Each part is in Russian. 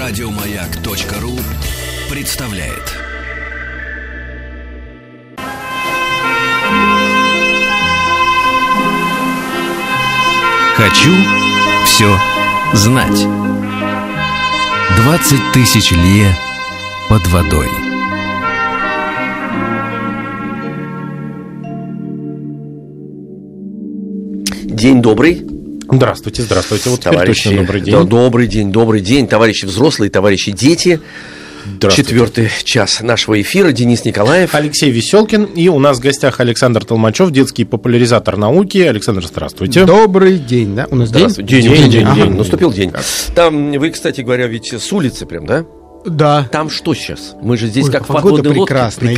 Радиомаяк.ру представляет. Хочу все знать. 20 тысяч лье под водой. День добрый. Здравствуйте, здравствуйте. Вот теперь товарищи, точно добрый день. Да, добрый день, товарищи взрослые, товарищи дети. Четвертый час нашего эфира. Денис Николаев. Алексей Веселкин. И у нас в гостях Александр Толмачев, детский популяризатор науки. Александр, здравствуйте. Добрый день, да? У нас день. Наступил день. Там вы, кстати говоря, ведь с улицы прям, да? Да. Там что сейчас? Мы же здесь как в погода подводной лодке. Прекрасная.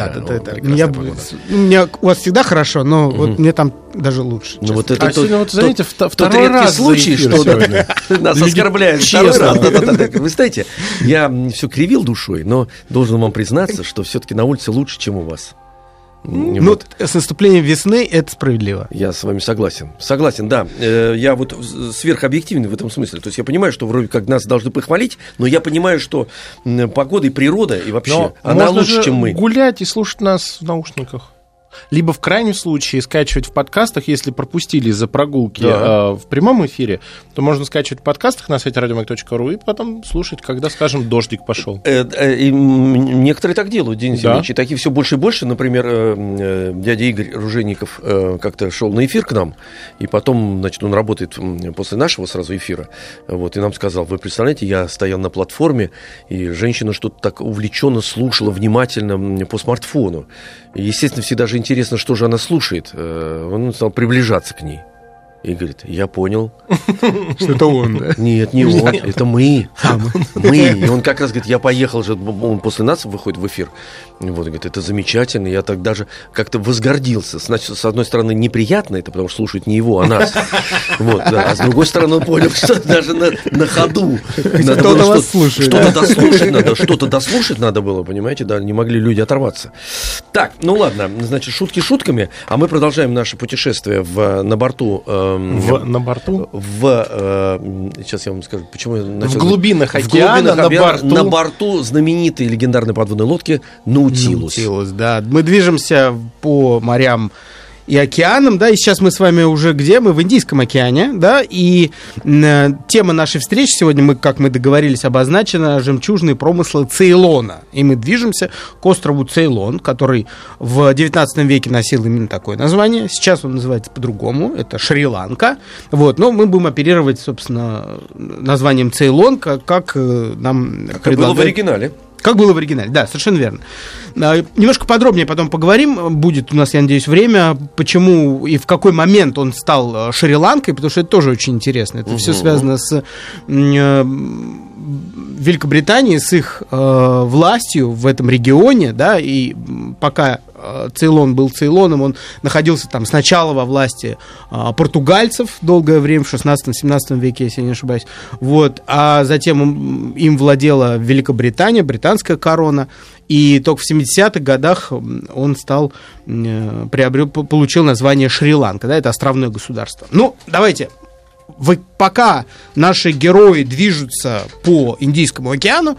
У вас всегда хорошо, но вот мне там даже лучше. Ну, вот это сегодня, вот, знаете, второй редкий раз случай, что нас оскорбляют. Честно. Вы знаете, я все кривил душой, но должен вам признаться, что все-таки на улице лучше, чем у вас. Ну, с наступлением весны это справедливо. Я с вами согласен. Согласен, да. Я вот сверхобъективный в этом смысле. То есть я понимаю, что вроде как нас должны похвалить, но я понимаю, что погода и природа, и вообще, но она лучше, чем мы. Гулять и слушать нас в наушниках. Либо в крайнем случае скачивать в подкастах, если пропустили из-за прогулки в прямом эфире, то можно скачивать в подкастах на сайте радиомаяк.ру и потом слушать, когда, скажем, дождик пошел. И некоторые так делают, Денис Ильич, и такие все больше и больше. Например, дядя Игорь Ружейников как-то шел на эфир к нам, и потом, значит, он работает после нашего сразу эфира, вот, и нам сказал: вы представляете, я стоял на платформе, и женщина что-то так увлеченно слушала, внимательно по смартфону. И, естественно, всегда же интересно, что же она слушает. Он стал приближаться к ней. И говорит: я понял. Что это он, да? Нет, не он, это мы. Мы. И он как раз говорит: я поехал же, он после нас выходит в эфир. Вот, говорит: это замечательно. Я так даже как-то возгордился. Значит, с одной стороны, неприятно это, потому что слушают не его, а нас. Вот, да. А с другой стороны, он понял, что даже на ходу надо было что-то дослушать надо было, понимаете, да, не могли люди оторваться. Так, ну ладно, значит, шутки шутками, а мы продолжаем наше путешествие на борту. На борту? Сейчас я вам скажу, почему я начал. В глубинах океана, на борту знаменитой легендарной подводной лодки Наутилус. Да. Мы движемся по морям и океанам, да, и сейчас мы с вами уже где? Мы в Индийском океане, да, и тема нашей встречи сегодня, как мы договорились, обозначена: жемчужные промыслы Цейлона. И мы движемся к острову Цейлон, который в 19 веке носил именно такое название. Сейчас он называется по-другому, это Шри-Ланка. Вот, но мы будем оперировать, собственно, названием Цейлон, как нам предлагают. Было в оригинале. Как было в оригинале, да, совершенно верно. Немножко подробнее потом поговорим, будет у нас, я надеюсь, время, почему и в какой момент он стал Шри-Ланкой, потому что это тоже очень интересно. Это все связано с Великобританией, с их властью в этом регионе, да, и пока Цейлон был Цейлоном, он находился там сначала во власти португальцев долгое время, в 16-17 веке, если я не ошибаюсь, вот, а затем им владела Великобритания, британская корона, и только в 70-х годах он получил название Шри-Ланка, да, это островное государство. Ну, давайте. Пока наши герои движутся по Индийскому океану,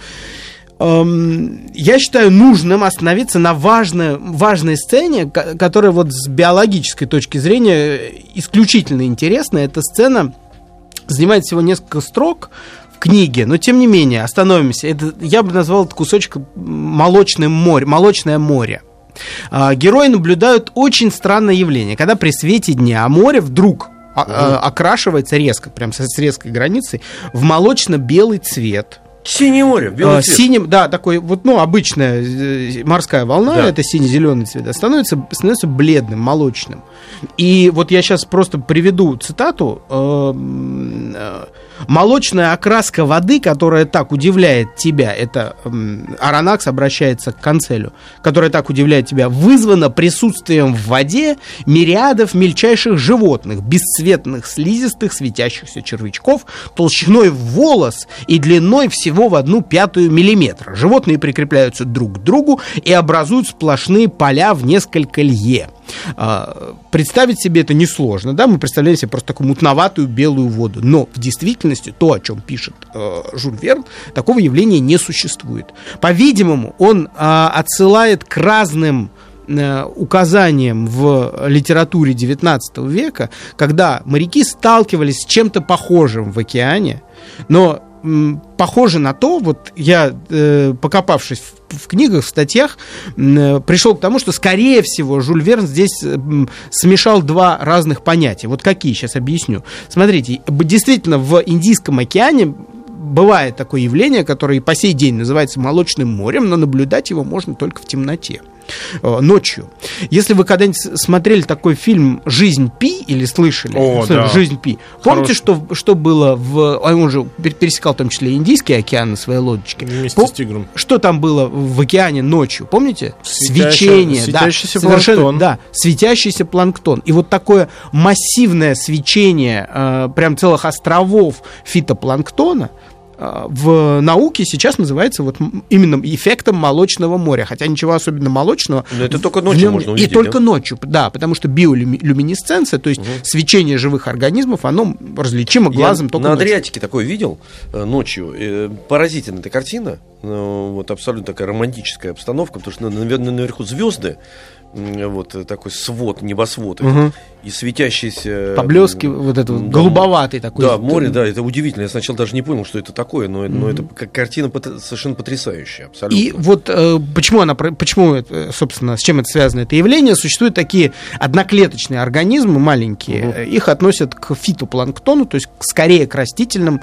я считаю нужным остановиться на важной сцене, которая вот с биологической точки зрения исключительно интересна. Эта сцена занимает всего несколько строк в книге, но тем не менее остановимся. Я бы назвал этот кусочек молочное море. Герои наблюдают очень странное явление, когда при свете дня море вдруг окрашивается резко, прям с резкой границей, в молочно-белый цвет. Синее море, белый цвет. Синим, да, такой вот, ну, обычная морская волна, да. Это сине-зеленый цвет, становится бледным, молочным. И вот я сейчас просто приведу цитату. Молочная окраска воды, которая так удивляет тебя, это Аронакс обращается к Канцелю, которая так удивляет тебя, вызвана присутствием в воде мириадов мельчайших животных, бесцветных, слизистых, светящихся червячков, толщиной в волос и длиной всего в 1/5 миллиметра. Животные прикрепляются друг к другу и образуют сплошные поля в несколько лье. Представить себе это несложно, да, мы представляем себе просто такую мутноватую белую воду, но в действительности то, о чем пишет Жюль Верн, такого явления не существует. По-видимому, он отсылает к разным указаниям в литературе XIX века, когда моряки сталкивались с чем-то похожим в океане, но похоже на то, вот я, покопавшись в книгах, в статьях, пришел к тому, что, скорее всего, Жюль Верн здесь смешал два разных понятия. Вот какие, сейчас объясню. Смотрите, действительно, в Индийском океане бывает такое явление, которое и по сей день называется Молочным морем, но наблюдать его можно только в темноте, ночью. Если вы когда-нибудь смотрели такой фильм «Жизнь Пи» или слышали да. «Жизнь Пи», помните, что было он уже пересекал в том числе и Индийский океан на своей лодочке? Вместе с тигром. Что там было в океане ночью, помните? Свечение. Светящийся планктон. Да, светящийся планктон. И вот такое массивное свечение прям целых островов фитопланктона в науке сейчас называется вот именно эффектом молочного моря, хотя ничего особенно молочного. Но это только ночью можно увидеть. И только ночью, да, потому что биолюминесценция, то есть свечение живых организмов, оно различимо глазом только на ночью. Адриатике такое видел ночью. Поразительная эта картина. Вот абсолютно такая романтическая обстановка, потому что наверху звезды, вот такой свод, небосвод, и светящийся... Поблески, вот это да, голубоватый такой. Да, море, да, это удивительно. Я сначала даже не понял, что это такое, но это картина совершенно потрясающая, абсолютно. И вот почему, собственно, с чем это связано, это явление? Существуют такие одноклеточные организмы, маленькие, их относят к фитопланктону, то есть скорее к растительным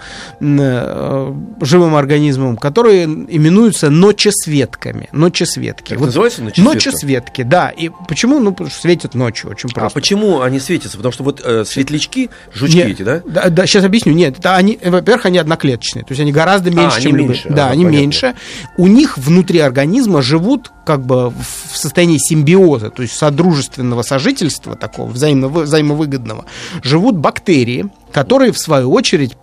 живым организмам, которые именуются ночесветками. Как вот называется ночесветка? Ночесветки, да. И почему? Ну, потому что светят ночью, очень просто. А почему они светятся? Потому что вот светлячки, жучки эти, да? Да, сейчас объясню. Нет, это они, во-первых, они одноклеточные, то есть они гораздо меньше, чем любые. Да, они понятно. Меньше. У них внутри организма живут как бы в состоянии симбиоза, то есть содружественного сожительства, такого взаимовыгодного, живут бактерии, которые, в свою очередь,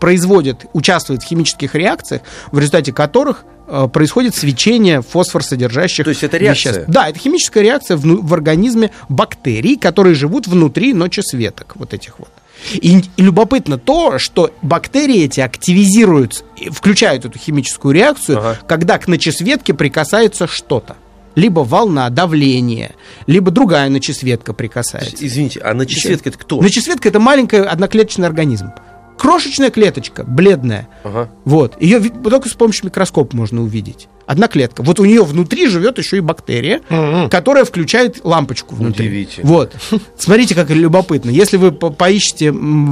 участвуют в химических реакциях, в результате которых происходит свечение фосфорсодержащих веществ. То есть это реакция? Веществ. Да, это химическая реакция в организме бактерий, которые живут внутри ночесветок, вот этих вот. И любопытно то, что бактерии эти активизируются, включают эту химическую реакцию, когда к ночесветке прикасается что-то. Либо волна, давление, либо другая ночесветка прикасается. Извините, а ночесветка это кто? Ночесветка — это маленький одноклеточный организм. Крошечная клеточка, бледная. Вот. Ее только с помощью микроскопа можно увидеть. Одна клетка. Вот у нее внутри живет еще и бактерия, которая включает лампочку внутри. Удивительно. Вот. Смотрите, как любопытно. Если вы поищете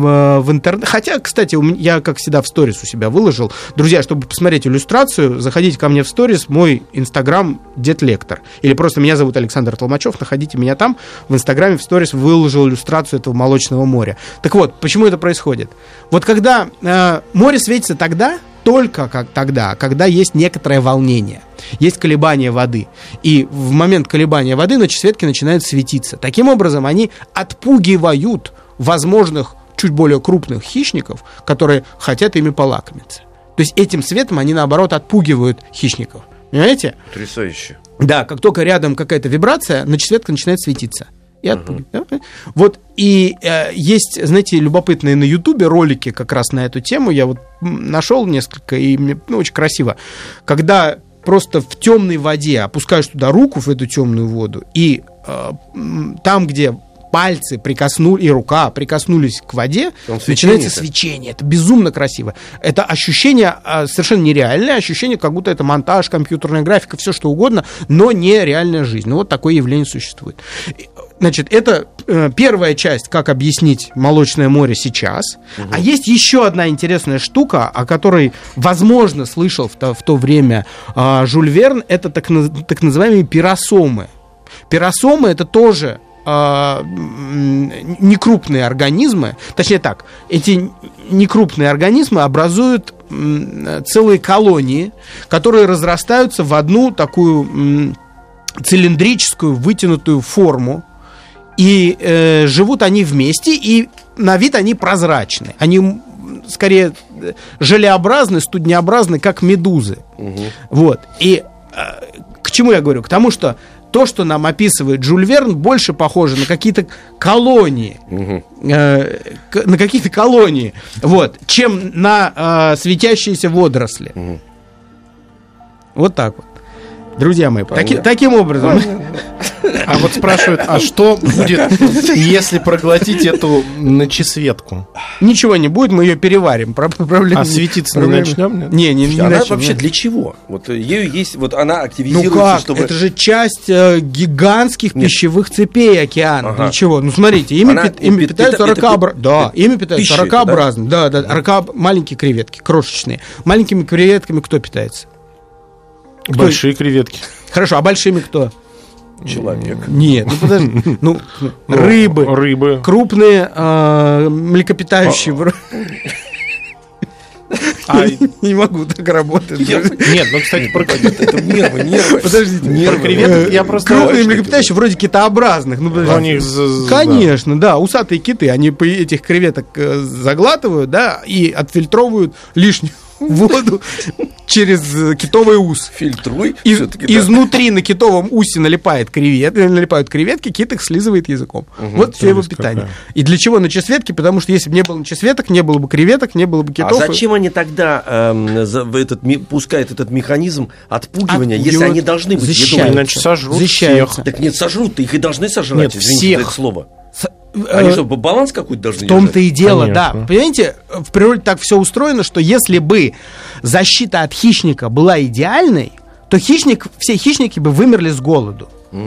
в интернете... Хотя, кстати, я, как всегда, в сторис у себя выложил. Друзья, чтобы посмотреть иллюстрацию, заходите ко мне в сторис, мой инстаграм Дед Лектор. Или просто меня зовут Александр Толмачев, находите меня там. В инстаграме, в сторис выложил иллюстрацию этого Молочного моря. Так вот, почему это происходит? Вот когда море светится только как тогда, когда есть некоторое волнение, есть колебания воды. И в момент колебания воды ночесветки начинают светиться. Таким образом, они отпугивают возможных чуть более крупных хищников, которые хотят ими полакомиться. То есть этим светом они, наоборот, отпугивают хищников. Понимаете? Потрясающе. Да, как только рядом какая-то вибрация, ночесветка начинает светиться. И отпугивает. Вот, и есть, знаете, любопытные на Ютубе ролики как раз на эту тему. Я вот нашел несколько, и мне очень красиво. Когда просто в темной воде опускаешь туда руку, в эту темную воду, и там, где пальцы и рука прикоснулись к воде, начинается свечение. Это безумно красиво. Это ощущение совершенно нереальное, ощущение, как будто это монтаж, компьютерная графика, все что угодно, но не реальная жизнь. Ну, вот такое явление существует. Значит, это первая часть, как объяснить Молочное море сейчас. А есть еще одна интересная штука, о которой, возможно, слышал в то время Жюль Верн, это так называемые пиросомы. Пиросомы — это тоже некрупные организмы, точнее так, эти некрупные организмы образуют целые колонии, которые разрастаются в одну такую цилиндрическую вытянутую форму, и живут они вместе, и на вид они прозрачны, они скорее желеобразны, студнеобразны, как медузы. Вот. И к чему я говорю? К тому, что то, что нам описывает Жюль Верн, больше похоже на какие-то колонии. На какие-то колонии, вот, чем на светящиеся водоросли. Вот так вот. Друзья мои, таким образом. А вот спрашивают, а что будет, если проглотить эту ночесветку? Ничего не будет, мы ее переварим. А светиться не начнем? Не Она начнем. вообще для чего? Вот ею есть, вот она активизируется, Ну как? чтобы... Это же часть гигантских пищевых цепей океана. Для чего? Ну смотрите, ими питаются ракообразные. Да, ими питаются ракообразные. Да, маленькие креветки, крошечные. Маленькими креветками кто питается? Большие креветки. Хорошо, а большими кто? Человек. Нет, ну подожди. Ну, рыбы. Крупные млекопитающие. Не могу так работать. Нет, ну, кстати, про Нервы. Подождите. Про креветок я просто... Крупные млекопитающие вроде китообразных. Конечно, да. Усатые киты, они этих креветок заглатывают, да, и отфильтровывают лишнюю воду через китовый ус. Фильтруй. Изнутри на китовом усе налипают креветки, кит их слизывает языком. Вот все его питание. И для чего ночесветки? Потому что если бы не было ночесветок, не было бы креветок, не было бы китов. А зачем они тогда пускают этот механизм отпугивания, если они должны быть едой? Иначе сожрут всех. Так нет, сожрут, их и должны сожрать. Нет, извините за это слово. Они что, баланс какой-то должны держать? В том-то и дело, Конечно. да. Понимаете, в природе так все устроено, что если бы защита от хищника была идеальной, то все хищники бы вымерли с голоду.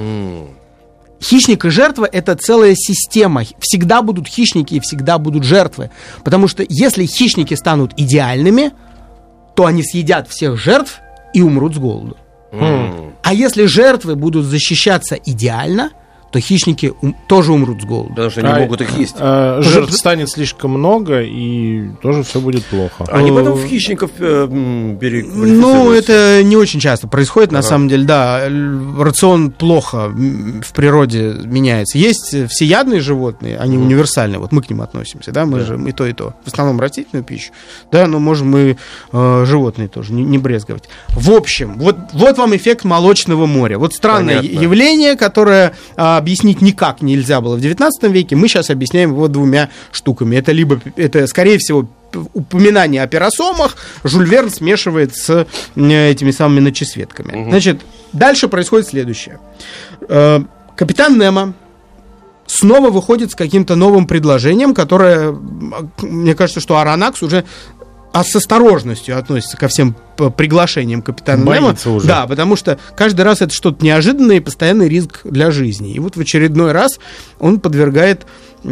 Хищник и жертва — это целая система. Всегда будут хищники и всегда будут жертвы. Потому что если хищники станут идеальными, то они съедят всех жертв и умрут с голоду. А если жертвы будут защищаться идеально, то хищники тоже умрут с голоду. Потому что они могут их есть. Жертв станет слишком много, и тоже все будет плохо. Они потом в хищников переквалифицируются. Ну, это не очень часто происходит, на самом деле, да. Рацион плохо в природе меняется. Есть всеядные животные, они универсальные, вот мы к ним относимся, да, мы же и то, и то. В основном растительную пищу, да, но можем и животные тоже не брезговать. В общем, вот вам эффект молочного моря. Вот странное явление, которое объяснить никак нельзя было в 19 веке, мы сейчас объясняем его двумя штуками. Это, скорее всего, упоминание о пиросомах Жюль Верн смешивает с этими самыми ночесветками. Значит, дальше происходит следующее. Капитан Немо снова выходит с каким-то новым предложением, которое, мне кажется, что Аронакс уже с осторожностью относится ко всем приглашениям капитана Немо. Уже. Да, потому что каждый раз это что-то неожиданное и постоянный риск для жизни. И вот в очередной раз он подвергает и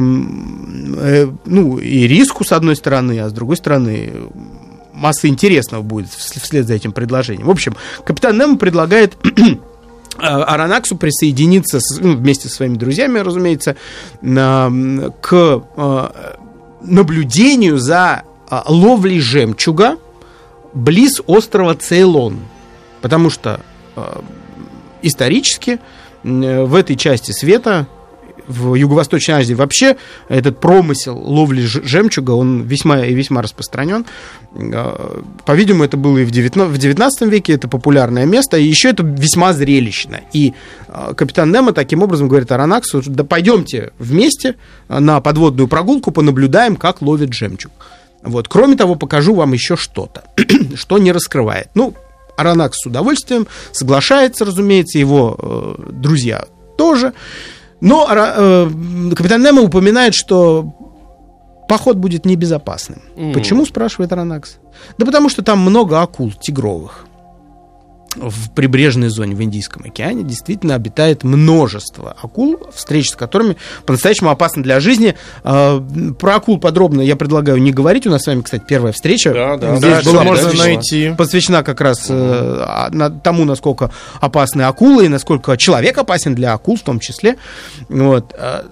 риску, с одной стороны, а с другой стороны масса интересного будет вслед за этим предложением. В общем, капитан Немо предлагает Аронаксу присоединиться вместе со своими друзьями, разумеется, к наблюдению за ловлей жемчуга близ острова Цейлон. Потому что исторически в этой части света, в Юго-Восточной Азии вообще, этот промысел ловли жемчуга, он весьма и весьма распространен. По-видимому, это было и в 19 веке, это популярное место, и еще это весьма зрелищно. И капитан Немо таким образом говорит Аронаксу: да пойдемте вместе на подводную прогулку, понаблюдаем, как ловят жемчуг. Вот. Кроме того, покажу вам еще что-то, что не раскрывает. Аронакс с удовольствием соглашается, разумеется, его друзья тоже. Но капитан Немо упоминает, что поход будет небезопасным. Почему, спрашивает Аронакс? Да потому что там много акул тигровых. В прибрежной зоне в Индийском океане действительно обитает множество акул, встречи с которыми по-настоящему опасны для жизни. Про акул подробно я предлагаю не говорить. У нас с вами, кстати, первая встреча. Здесь была можно найти. Посвящена как раз тому, насколько опасны акулы и насколько человек опасен для акул в том числе. Вот.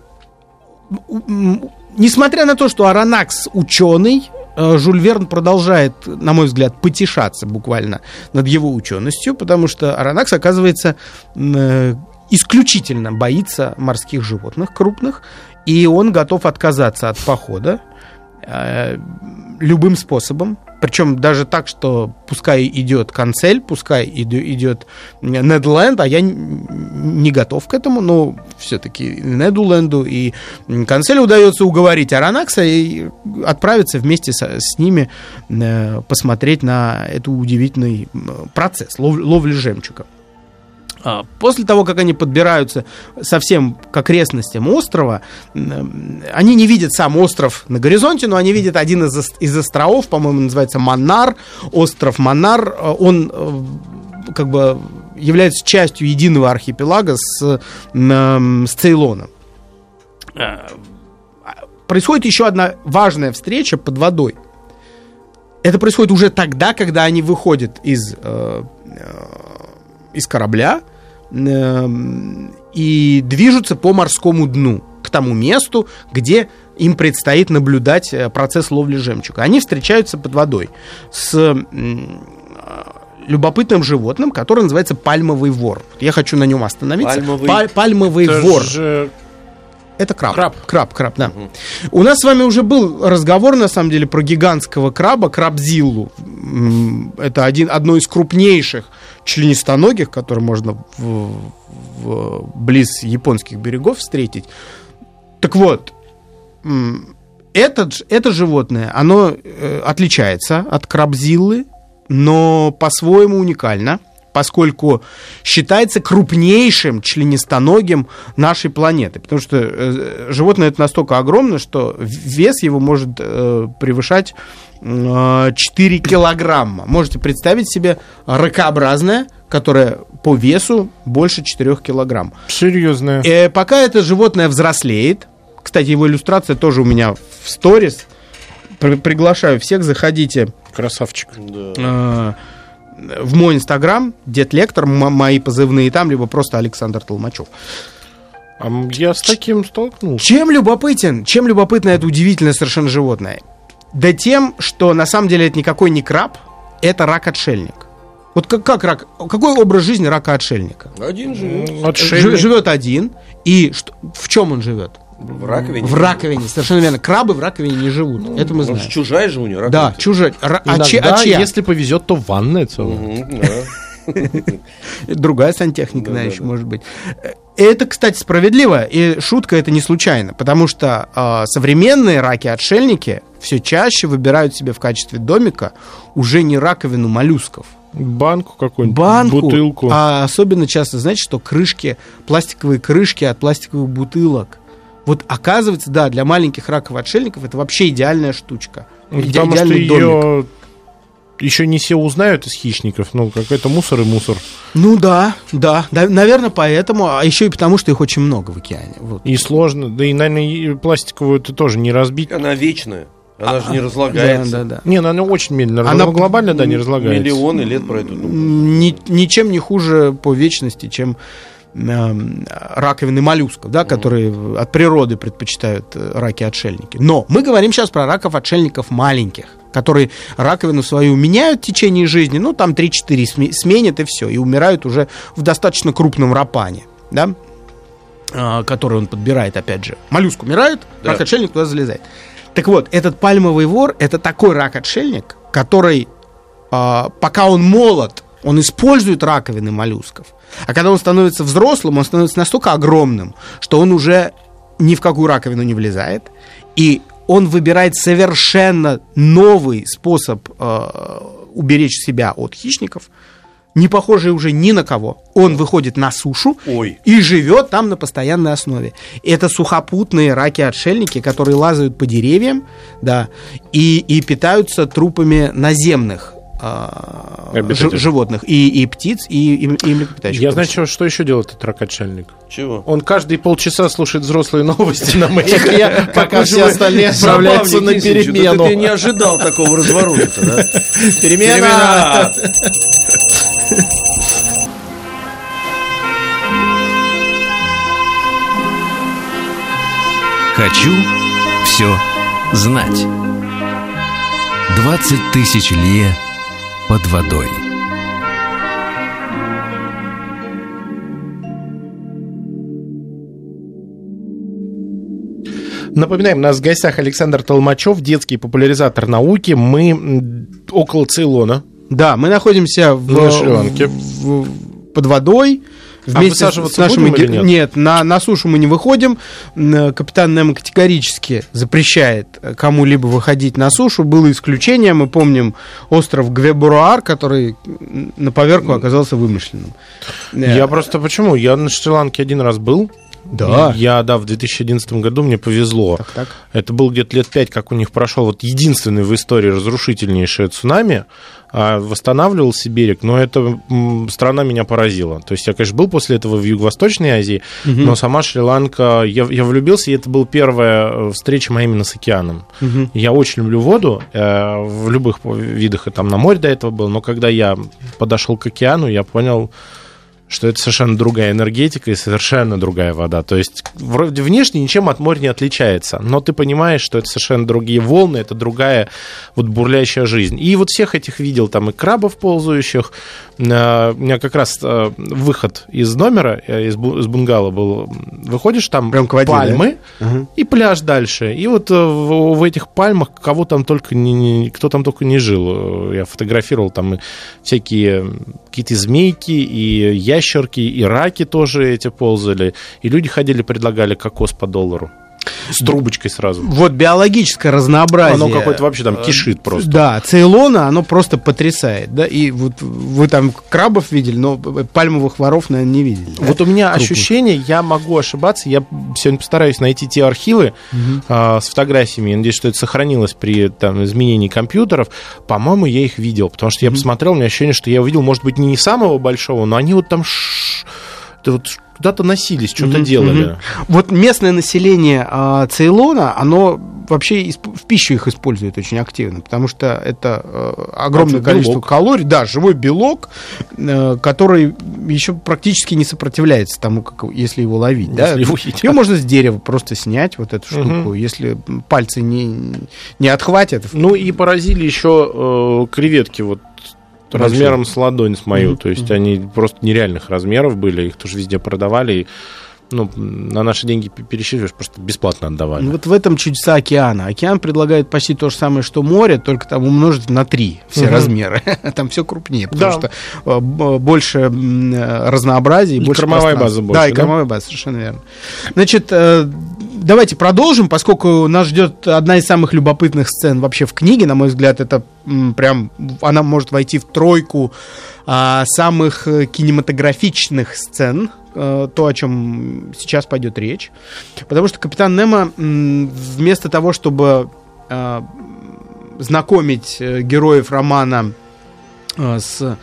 Несмотря на то, что Аронакс ученый, Жюль Верн продолжает, на мой взгляд, потешаться буквально над его ученостью, потому что Аронакс, оказывается, исключительно боится морских животных крупных, и он готов отказаться от похода любым способом, Причем даже так, что пускай идет Канцель, пускай идет Недленд, а я не готов к этому, но все-таки Недуленду и Канцелю удается уговорить Аронакса и отправиться вместе с ними посмотреть на этот удивительный процесс ловли жемчуга. После того, как они подбираются совсем к окрестностям острова, они не видят сам остров на горизонте, но они видят один из островов, по-моему, называется Маннар, остров Маннар. Он как бы является частью единого архипелага с Цейлоном. Происходит еще одна важная встреча под водой. Это происходит уже тогда, когда они выходят из корабля и движутся по морскому дну к тому месту, где им предстоит наблюдать процесс ловли жемчуга. Они встречаются под водой с любопытным животным, которое называется пальмовый вор. Я хочу на нем остановиться. Пальмовый вор. Это краб. Краб, да. Угу. У нас с вами уже был разговор, на самом деле, про гигантского краба, крабзиллу. Это одно из крупнейших членистоногих, которые можно близ японских берегов встретить. Так вот, это животное, оно отличается от крабзиллы, но по-своему уникально, поскольку считается крупнейшим членистоногим нашей планеты. Потому что животное это настолько огромно, что вес его может превышать 4 килограмма. Можете представить себе ракообразное, которое по весу больше 4 килограмм. Серьезное. Пока это животное взрослеет, кстати, его иллюстрация тоже у меня в сторис, приглашаю всех, заходите. Красавчик. В мой инстаграм, Дед Лектор, мои позывные там, либо просто Александр Толмачев. Я с таким столкнулся. Чем любопытно это удивительное совершенно животное? Да тем, что на самом деле это никакой не краб, это рак-отшельник. Вот как рак? Какой образ жизни рака-отшельника? Один живет. Живет один. И в чем он живет? В раковине. В раковине, совершенно верно. Крабы в раковине не живут. Это мы знаем. Чужая же у него раковина. Да, чужая. Иногда, если повезет, то ванная целая. Другая сантехника, еще может быть. Это, кстати, справедливо. И шутка это не случайно. Потому что современные раки-отшельники все чаще выбирают себе в качестве домика уже не раковину моллюсков. Банку какую-нибудь, бутылку. А особенно часто, знаете, что пластиковые крышки от пластиковых бутылок. Вот оказывается, да, для маленьких раковых-отшельников это вообще идеальная штучка. Потому что ее еще не все узнают из хищников. Ну, какой-то мусор и мусор. Ну да, наверное, поэтому. А еще и потому, что их очень много в океане. Вот. И сложно. Да и, наверное, пластиковую ты тоже не разбить. Она вечная. Она же не разлагается. Да. Не, она очень медленно. Она глобально, не разлагается. Миллионы лет пройдут. Ничем не хуже по вечности, чем раковины моллюсков, да, которые от природы предпочитают раки-отшельники. Но мы говорим сейчас про раков-отшельников маленьких, которые раковину свою меняют в течение жизни, ну, там 3-4 сменят и все, и умирают уже в достаточно крупном рапане, да, который он подбирает, опять же. Моллюск умирает, да. Рак-отшельник туда залезает. Так вот, этот пальмовый вор — это такой рак-отшельник, который, пока он молод, он использует раковины моллюсков. А когда он становится взрослым, он становится настолько огромным, что он уже ни в какую раковину не влезает. И он выбирает совершенно новый способ уберечь себя от хищников, не похожий уже ни на кого. Он выходит на сушу и живет там на постоянной основе. Это сухопутные раки-отшельники, которые лазают по деревьям, да, и питаются трупами наземных животных, и птиц, и млекопитающих. Я знаю, что еще делает этот рак-отшельник. Чего? Он каждые полчаса слушает взрослые новости на Маяке, пока все остальные отправляются на перемену. Ты не ожидал такого разворота, да? Перемена! Хочу все знать. 20 тысяч лье под водой. Напоминаем, у нас в гостях Александр Толмачев, детский популяризатор науки. Мы около Цейлона. Да, мы находимся на Шри-Ланке. Под водой. Вместе высаживаться с нашими... будем или нет? Нет, на сушу мы не выходим. Капитан Немо категорически запрещает кому-либо выходить на сушу. Было исключение, мы помним остров Гвебуруар, который на поверку оказался вымышленным. Я просто почему? Я на Шри-Ланке один раз был. Да. В 2011 году мне повезло. Так. Это был где-то лет 5, как у них прошел вот единственный в истории разрушительнейшее цунами. Восстанавливался берег, но эта страна меня поразила. То есть я, конечно, был после этого в Юго-Восточной Азии, но сама Шри-Ланка... Я влюбился, и это была первая встреча моя именно с океаном. Я очень люблю воду, в любых видах, и там на море до этого был, но когда я подошел к океану, я понял, что это совершенно другая энергетика и совершенно другая вода. То есть вроде внешне ничем от моря не отличается, но ты понимаешь, что это совершенно другие волны, это другая вот бурлящая жизнь. И вот всех этих видел, там и крабов ползающих. У меня как раз выход из номера, из бунгало был. Выходишь, там прям к воде, пальмы, да? И пляж дальше. И вот в этих пальмах кто там только не жил. Я фотографировал там всякие какие-то змейки и ящерки, и раки тоже эти ползали. И люди ходили, предлагали кокос по $1. С трубочкой сразу. Вот биологическое разнообразие. Оно какое-то вообще там кишит просто. Да, Цейлона, оно просто потрясает. Да? И вот вы там крабов видели, но пальмовых воров, наверное, не видели. Вот у меня ощущение, я могу ошибаться, я сегодня постараюсь найти те архивы с фотографиями. Я надеюсь, что это сохранилось при изменении компьютеров. По-моему, я их видел, потому что я посмотрел, у меня ощущение, что я увидел, может быть, не самого большого, но они вот там куда-то носились, что-то делали. Вот местное население Цейлона, оно вообще в пищу их использует очень активно, потому что это огромное количество калорий, да, живой белок, который еще практически не сопротивляется тому, если его ловить. Ее можно с дерева просто снять, вот эту штуку, если пальцы не отхватят. Ну и поразили еще креветки, вот размером с ладонь с мою. То есть они просто нереальных размеров были. Их тоже везде продавали. И, на наши деньги пересчитываешь, просто бесплатно отдавали. Вот в этом чудеса океана. Океан предлагает почти то же самое, что море, только там умножить на 3 все размеры. Там все крупнее, потому что больше разнообразия. И больше кормовая база больше. Да, и кормовая база, совершенно верно. Значит, давайте продолжим, поскольку нас ждет одна из самых любопытных сцен вообще в книге, на мой взгляд, это прям, она может войти в тройку самых кинематографичных сцен, то, о чем сейчас пойдет речь. Потому что Капитан Немо вместо того, чтобы знакомить героев романа с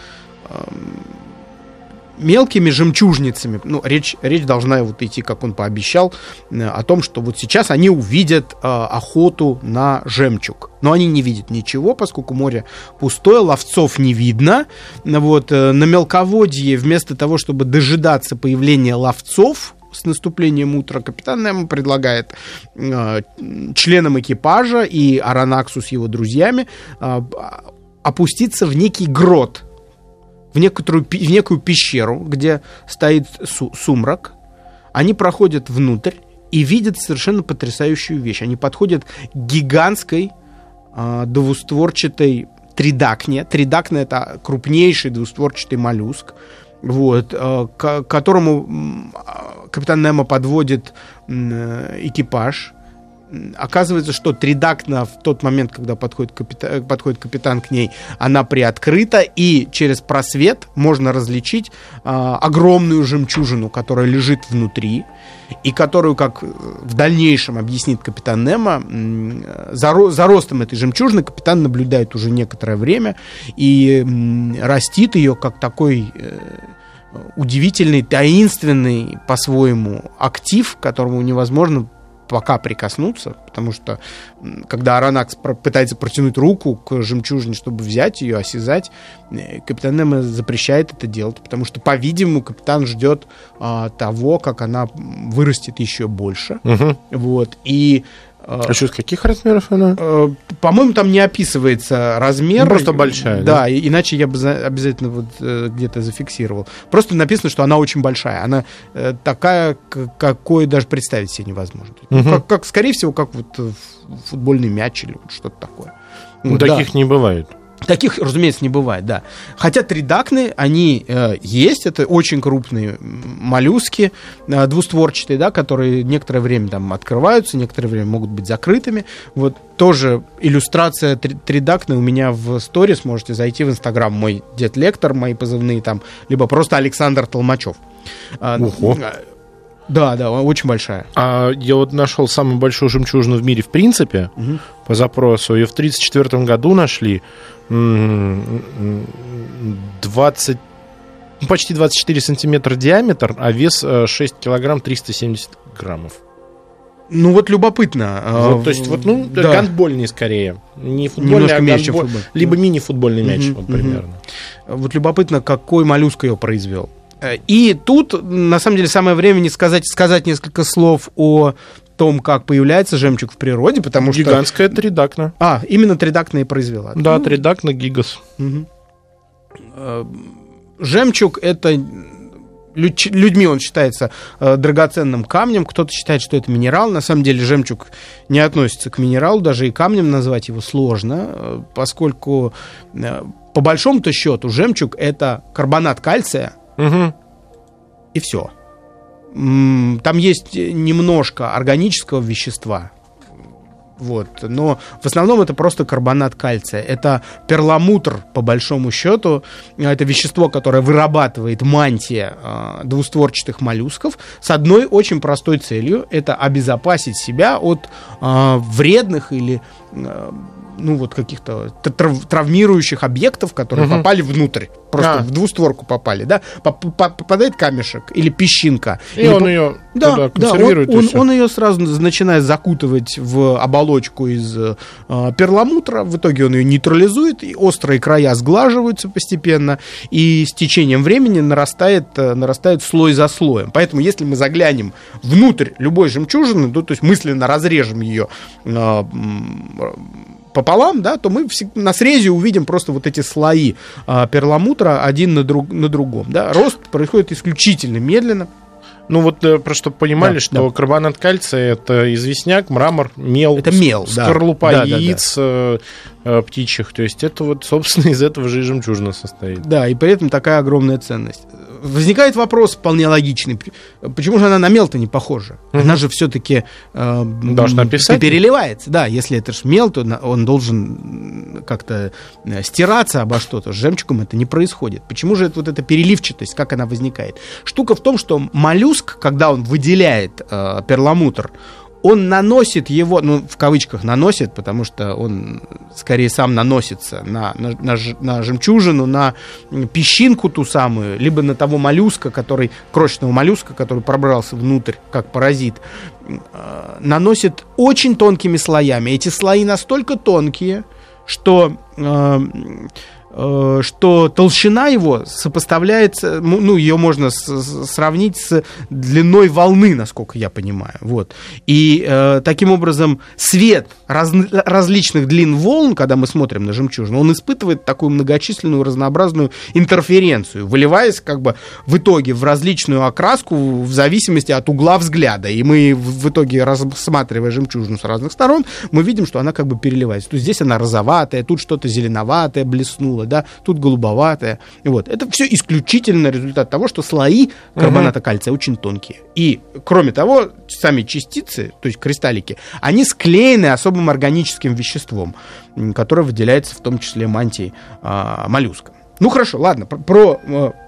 мелкими жемчужницами, речь должна вот идти, как он пообещал, о том, что вот сейчас они увидят охоту на жемчуг. Но они не видят ничего, поскольку море пустое, ловцов не видно. Вот, на мелководье вместо того, чтобы дожидаться появления ловцов, с наступлением утра Капитан Немо предлагает членам экипажа и Аронаксу с его друзьями опуститься в некий грот, в некую пещеру, где стоит сумрак. Они проходят внутрь и видят совершенно потрясающую вещь. Они подходят к гигантской двустворчатой тридакне. Тридакна — это крупнейший двустворчатый моллюск, вот, к которому Капитан Немо подводит экипаж. Оказывается, что тридакна в тот момент, когда подходит капитан к ней, она приоткрыта, и через просвет можно различить огромную жемчужину, которая лежит внутри, и которую, как в дальнейшем объяснит Капитан Немо, за ростом этой жемчужины капитан наблюдает уже некоторое время и растит ее как такой удивительный, таинственный по-своему актив, к которому невозможно пока прикоснуться, потому что когда Аронакс пытается протянуть руку к жемчужине, чтобы взять ее, осязать, Капитан Немо запрещает это делать, потому что, по-видимому, капитан ждет того, как она вырастет еще больше. Вот. И А что, с каких размеров она? По-моему, там не описывается размер. Ну, просто большая. Да, иначе я бы обязательно вот где-то зафиксировал. Просто написано, что она очень большая. Она такая, какой даже представить себе невозможно. Как, скорее всего, как вот футбольный мяч или вот что-то такое. Ну, таких не бывает. Таких, разумеется, не бывает, да. Хотя тридакны, они есть, это очень крупные моллюски, двустворчатые, да, которые некоторое время там открываются, некоторое время могут быть закрытыми. Вот тоже иллюстрация тридакны у меня в сторис, можете зайти в Инстаграм, мой дед Лектор, мои позывные там, либо просто Александр Толмачев. Ого. Да, очень большая. Я вот нашел самую большую жемчужину в мире в принципе, по запросу. Ее в 1934 году нашли. почти 24 сантиметра диаметр, а вес 6 килограмм 370 граммов. Ну вот любопытно. Вот, то есть, вот, ну, да. Гандбольный скорее. Не футбольный, а гандбольный. Либо мини-футбольный мяч, вот, примерно. Вот любопытно, какой моллюск ее произвел. И тут, на самом деле, самое время сказать несколько слов о том, как появляется жемчуг в природе, потому что... Гигантская тридакна. Именно тридакна и произвела. Да, тридакна гигас. Жемчуг — это... Людьми он считается драгоценным камнем, кто-то считает, что это минерал. На самом деле жемчуг не относится к минералу, даже и камнем назвать его сложно, поскольку, по большому-то счету, жемчуг — это карбонат кальция, и все. Там есть немножко органического вещества, вот, но в основном это просто карбонат кальция. Это перламутр, по большому счету. Это вещество, которое вырабатывает мантия двустворчатых моллюсков с одной очень простой целью. Это обезопасить себя от вредных или каких-то травмирующих объектов, которые попали внутрь. Просто в двустворку попали, да? Попадает камешек или песчинка. И он ее консервирует. Он ее сразу начинает закутывать в оболочку из перламутра. В итоге он ее нейтрализует, и острые края сглаживаются постепенно, и с течением времени нарастает слой за слоем. Поэтому, если мы заглянем внутрь любой жемчужины, то есть мысленно разрежем ее пополам, да, то мы на срезе увидим просто вот эти слои перламутра один на другом. Да. Рост происходит исключительно медленно. Ну вот, чтобы понимали, что карбонат кальция — это известняк, мрамор, мел, это мел, скорлупа яиц птичьих. То есть это вот, собственно, из этого же и жемчужина состоит. Да, и при этом такая огромная ценность. Возникает вопрос вполне логичный. Почему же она на мел-то не похожа? Она же все-таки переливается. Да, если это же мел, то он должен как-то стираться обо что-то. С жемчугом это не происходит. Почему же вот эта переливчатость, как она возникает? Штука в том, что моллюск, когда он выделяет перламутр, он наносит его, в кавычках наносит, потому что он скорее сам наносится на жемчужину, на песчинку ту самую, либо на того моллюска, крошечного моллюска, который пробрался внутрь, как паразит, наносит очень тонкими слоями. Эти слои настолько тонкие, что толщина его сопоставляется, ее можно сравнить с длиной волны, насколько я понимаю. Вот. И таким образом свет различных длин волн, когда мы смотрим на жемчужину, он испытывает такую многочисленную разнообразную интерференцию, выливаясь как бы в итоге в различную окраску в зависимости от угла взгляда. И мы в итоге, рассматривая жемчужину с разных сторон, мы видим, что она как бы переливается. То есть здесь она розоватая, тут что-то зеленоватое блеснуло, да, тут голубоватое. Вот. Это все исключительно результат того, что слои карбоната кальция очень тонкие. И, кроме того, сами частицы, то есть кристаллики, они склеены особым органическим веществом, которое выделяется в том числе мантией моллюска. Ну хорошо, ладно, про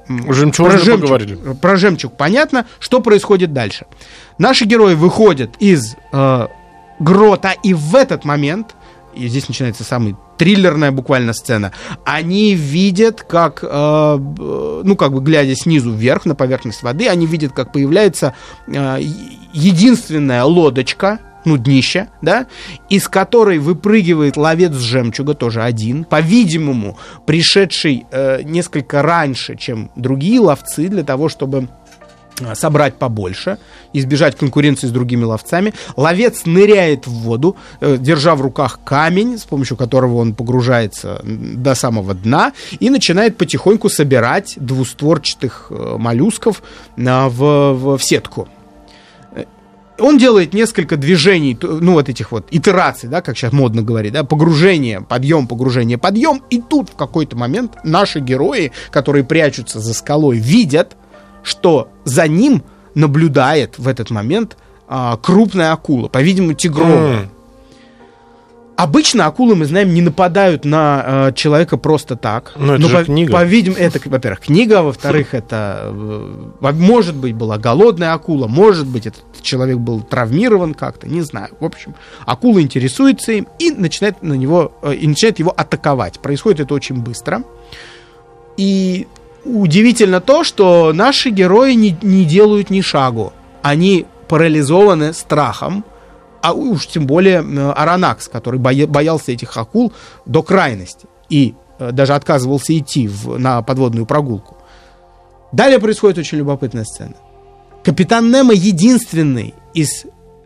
жемчуг понятно. Что происходит дальше? Наши герои выходят из грота, и в этот момент, и здесь начинается самый триллерная буквально сцена, они видят, как, как бы глядя снизу вверх на поверхность воды, они видят, как появляется единственная лодочка, днище, да, из которой выпрыгивает ловец жемчуга, тоже один, по-видимому, пришедший несколько раньше, чем другие ловцы, для того, чтобы собрать побольше, избежать конкуренции с другими ловцами. Ловец ныряет в воду, держа в руках камень, с помощью которого он погружается до самого дна, и начинает потихоньку собирать двустворчатых моллюсков в сетку. Он делает несколько движений, ну, вот этих вот итераций, да, как сейчас модно говорить, да, погружение, подъем, и тут в какой-то момент наши герои, которые прячутся за скалой, видят, что за ним наблюдает в этот момент крупная акула, по-видимому, тигровая. Обычно акулы, мы знаем, не нападают на человека просто так. Но это же книга. По-видимому, это, во-первых, книга, а во-вторых, это, может быть, была голодная акула, может быть, этот человек был травмирован как-то, не знаю. В общем, акула интересуется им и начинает его атаковать. Происходит это очень быстро. И удивительно то, что наши герои не делают ни шагу. Они парализованы страхом. А уж тем более Аронакс, который боялся этих акул до крайности и даже отказывался идти на подводную прогулку. Далее происходит очень любопытная сцена. Капитан Немо единственный из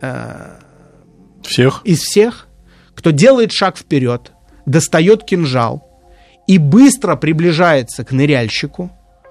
всех, кто делает шаг вперед, достает кинжал и быстро приближается к ныряльщику,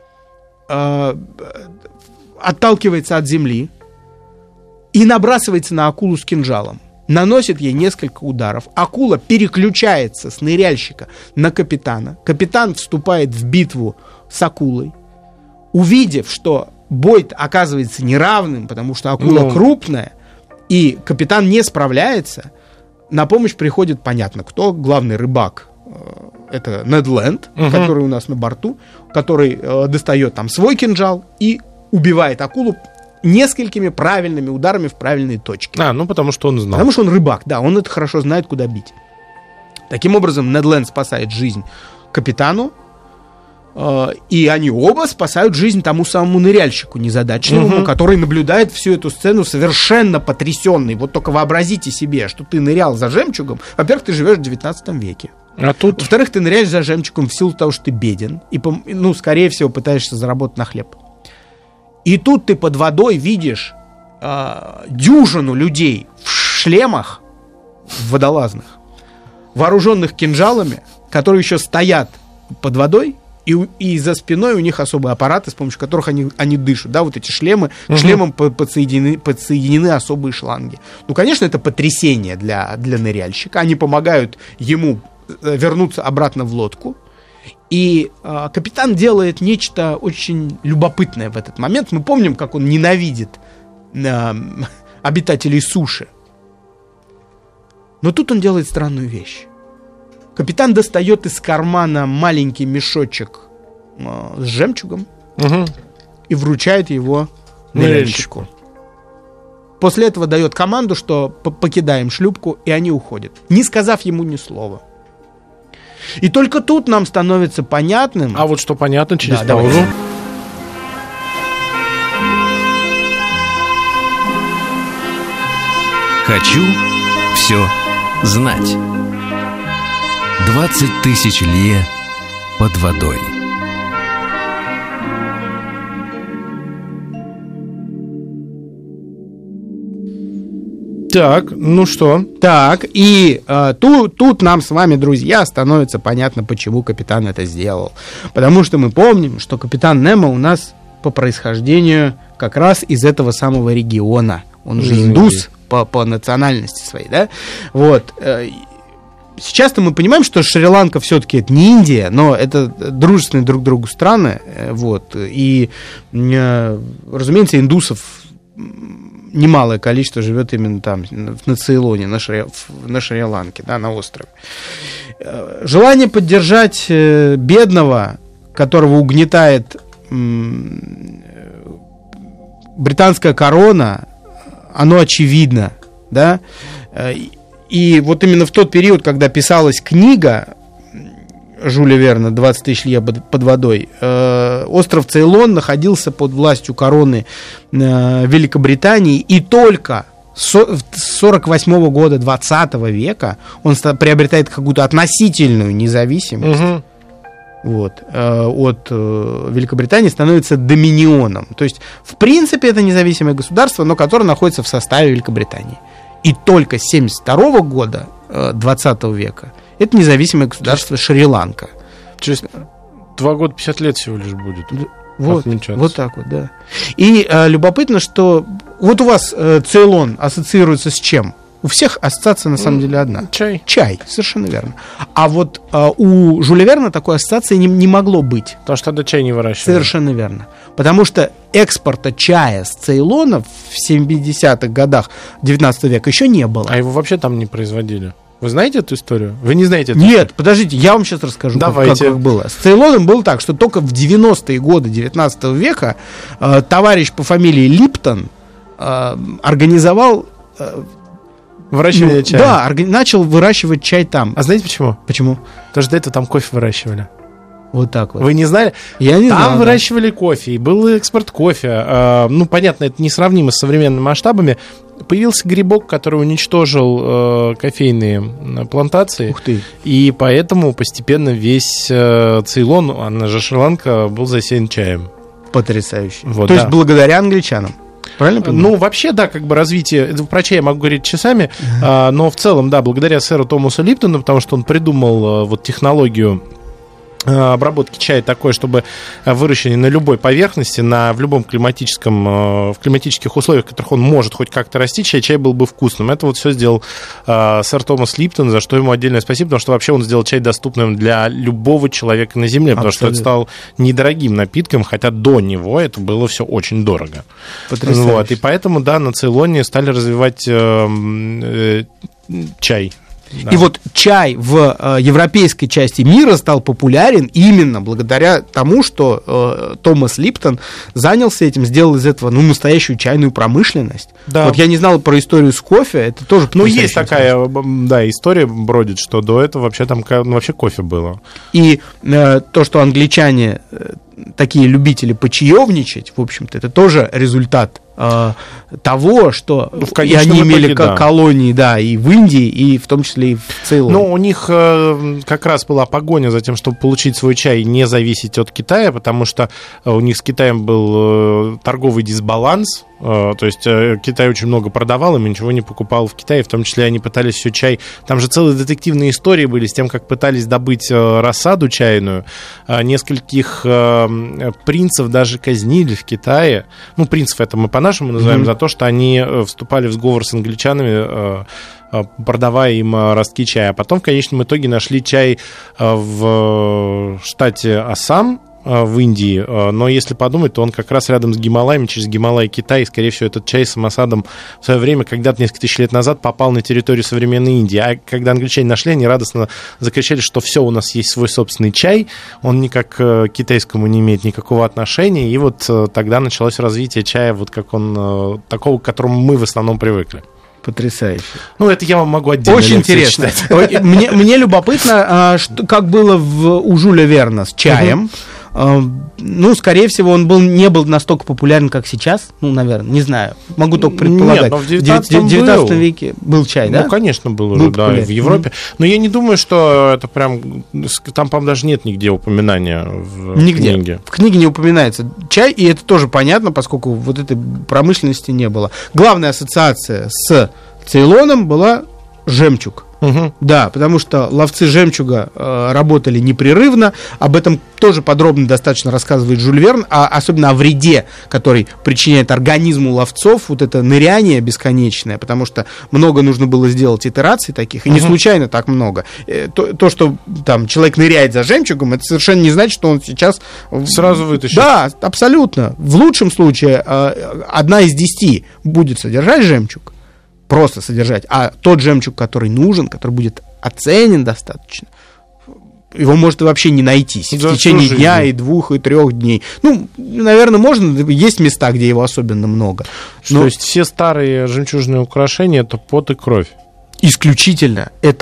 отталкивается от земли, и набрасывается на акулу с кинжалом. Наносит ей несколько ударов. Акула переключается с ныряльщика на капитана. Капитан вступает в битву с акулой. Увидев, что бой оказывается неравным, потому что акула крупная, и капитан не справляется, на помощь приходит, понятно, кто, главный рыбак. Это Нед Ленд, который у нас на борту, который достает там свой кинжал и убивает акулу несколькими правильными ударами в правильные точки. Потому что он знал. Потому что он рыбак, да, он это хорошо знает, куда бить. Таким образом, Нед Ленд спасает жизнь капитану, и они оба спасают жизнь тому самому ныряльщику незадачливому, который наблюдает всю эту сцену совершенно потрясенный. Вот только вообразите себе, что ты нырял за жемчугом. Во-первых, ты живешь в 19 веке. А тут... Во-вторых, ты ныряешь за жемчугом в силу того, что ты беден. И, скорее всего, пытаешься заработать на хлеб. И тут ты под водой видишь дюжину людей в шлемах водолазных, вооруженных кинжалами, которые еще стоят под водой, и за спиной у них особые аппараты, с помощью которых они дышат. Да, вот эти шлемы, к шлемам подсоединены особые шланги. Конечно, это потрясение для ныряльщика. Они помогают ему вернуться обратно в лодку. И капитан делает нечто очень любопытное в этот момент. Мы помним, как он ненавидит обитателей суши. Но тут он делает странную вещь. Капитан достает из кармана маленький мешочек с жемчугом и вручает его ныряльщику. После этого дает команду, что покидаем шлюпку, и они уходят, не сказав ему ни слова. И только тут нам становится понятным... А вот что понятно через паузу. Хочу все знать. 20 тысяч лье под водой. Так, ну что? Так, и тут нам с вами, друзья, становится понятно, почему капитан это сделал. Потому что мы помним, что капитан Немо у нас по происхождению как раз из этого самого региона. Он же индус по национальности своей, да? Вот. Сейчас-то мы понимаем, что Шри-Ланка все-таки это не Индия, но это дружественные друг другу страны. Вот. И, разумеется, индусов немалое количество живет именно там, на Цейлоне, на Шри-Ланке, да, на острове. Желание поддержать бедного, которого угнетает британская корона, оно очевидно, да. И вот именно в тот период, когда писалась книга Жюля Верна «20 тысяч лье под водой», остров Цейлон находился под властью короны Великобритании, и только с 1948 года 20 века он приобретает какую-то относительную независимость. от Великобритании становится доминионом. То есть, в принципе, это независимое государство, но которое находится в составе Великобритании. И только с 1972 года 20 века это независимое государство Шри-Ланка. Через 2 года 50 лет всего лишь будет. Вот так вот, да. И любопытно, что вот у вас Цейлон ассоциируется с чем? У всех ассоциация на самом деле одна. Чай, совершенно верно. А вот у Жюля Верна такой ассоциации не могло быть. Потому что тогда чай не выращивали. Совершенно верно. Потому что экспорта чая с Цейлона в 70-х годах 19 века еще не было. А его вообще там не производили. Вы знаете эту историю? Вы не знаете эту историю? Нет, подождите, я вам сейчас расскажу, как было. С Цейлоном было так, что только в 90-е годы 19 века товарищ по фамилии Липтон организовал... Выращивание чая. Да, начал выращивать чай там. А знаете почему? Почему? Потому что до этого там кофе выращивали. Вот так вот. Вы не знали? Я не знал. Там выращивали кофе, и был экспорт кофе. Понятно, это несравнимо с современными масштабами. Появился грибок, который уничтожил кофейные плантации. Ух ты. И поэтому постепенно весь Цейлон, она же Шри-Ланка, был засеян чаем. Потрясающе. Вот, то есть благодаря англичанам. Правильно понимаю? Ну, вообще, да, как бы развитие... Про чай я могу говорить часами, но в целом, да, благодаря сэру Томасу Липтону, потому что он придумал вот технологию обработки чая такой, чтобы выращенный на любой поверхности, в любом в климатических условиях, в которых он может хоть как-то расти, чай был бы вкусным. Это вот все сделал сэр Томас Липтон, за что ему отдельное спасибо, потому что вообще он сделал чай доступным для любого человека на земле, потому что это стал недорогим напитком, хотя до него это было все очень дорого. Потрясающе. Вот, и поэтому, да, на Цейлоне стали развивать чай. Да. И вот чай в европейской части мира стал популярен именно благодаря тому, что Томас Липтон занялся этим, сделал из этого настоящую чайную промышленность. Да. Вот я не знал про историю с кофе, это тоже потрясающе. Есть такая, да, история бродит, что до этого вообще там вообще кофе было. И то, что англичане такие любители почаевничать, в общем-то, это тоже результат того, что и они имели колонии, да, и в Индии, и в том числе и в Цейлоне. Но у них как раз была погоня за тем, чтобы получить свой чай и не зависеть от Китая, потому что у них с Китаем был торговый дисбаланс, то есть Китай очень много продавал, им ничего не покупал в Китае, в том числе они пытались все чай, там же целые детективные истории были с тем, как пытались добыть рассаду чайную, нескольких принцев даже казнили в Китае, принцев это мы по-нашему называем, за то, что они вступали в сговор с англичанами, продавая им ростки чая. А потом в конечном итоге нашли чай в штате Ассам, в Индии, но если подумать, то он как раз рядом с Гималаями, через Гималай Китай, и, скорее всего, этот чай с самосадом в свое время, когда-то несколько тысяч лет назад, попал на территорию современной Индии. А когда англичане нашли, они радостно закричали, что все, у нас есть свой собственный чай, он никак к китайскому не имеет никакого отношения, и вот тогда началось развитие чая, вот как он, такого, к которому мы в основном привыкли. Потрясающе. Это я вам могу отдельно очень интересно. Мне любопытно, как было у Жюля Верна с чаем. Скорее всего, он не был настолько популярен, как сейчас. Наверное, не знаю. Могу только предполагать. Нет, но в 19 веке был чай, да? Конечно, был уже, да, и в Европе. Но я не думаю, что это прям... Там, по-моему, даже нет нигде упоминания в книге. В книге не упоминается чай, и это тоже понятно, поскольку вот этой промышленности не было. Главная ассоциация с Цейлоном была жемчуг. Да, потому что ловцы жемчуга работали непрерывно. Об этом тоже подробно достаточно рассказывает Жюль Верн, особенно о вреде, который причиняет организму ловцов, вот это ныряние бесконечное, потому что много нужно было сделать итераций таких, и не случайно так много. То, что там человек ныряет за жемчугом, это совершенно не значит, что он сейчас... Сразу вытащит. Да, абсолютно. В лучшем случае 1 из 10 будет содержать жемчуг, просто содержать, а тот жемчуг, который нужен, который будет оценен достаточно, его может вообще не найтись в течение дня, и 2, и 3 дней. Наверное, можно, есть места, где его особенно много. То есть все старые жемчужные украшения — это пот и кровь? Исключительно. Это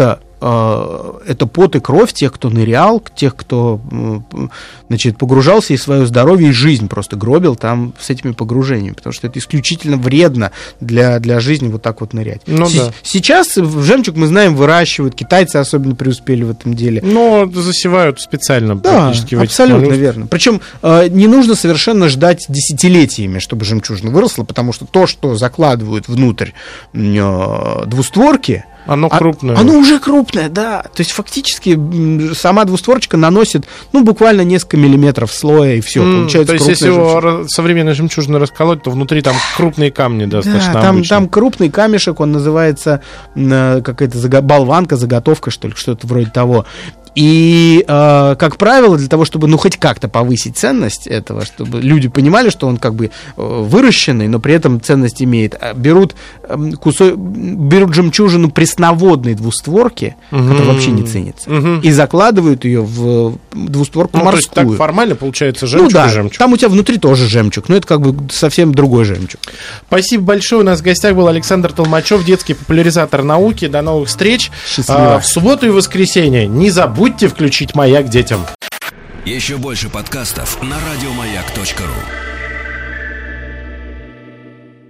это пот и кровь тех, кто нырял, тех, кто, значит, погружался, и свое здоровье, и жизнь просто гробил там с этими погружениями, потому что это исключительно вредно для жизни вот так вот нырять. Ну, да. Сейчас жемчуг, мы знаем, выращивают, китайцы особенно преуспели в этом деле. Но засевают специально практически в этих абсолютно моллюсках. верно. Причем не нужно совершенно ждать десятилетиями, чтобы жемчужина выросла, потому что то, что закладывают внутрь двустворки, оно крупное. Оно уже крупное, да. То есть фактически сама двустворчатка наносит, буквально несколько миллиметров слоя, и все. Получается, то есть, если его современной жемчужиной расколоть, то внутри там крупные камни достаточно обычные. Там крупный камешек, он называется какая-то болванка, заготовка, что ли, что-то вроде того. И, как правило, для того, чтобы, хоть как-то повысить ценность этого, чтобы люди понимали, что он как бы выращенный, но при этом ценность имеет, берут жемчужину пресноводной двустворки, которая вообще не ценится, и закладывают ее в двустворку морскую. То есть так формально получается жемчуг и жемчуг. Там у тебя внутри тоже жемчуг, но это как бы совсем другой жемчуг. Спасибо большое. У нас в гостях был Александр Толмачев, детский популяризатор науки. До новых встреч. Счастливо. В субботу и воскресенье не забудьте включить «Маяк» детям. Еще больше подкастов на радиомаяк.ру.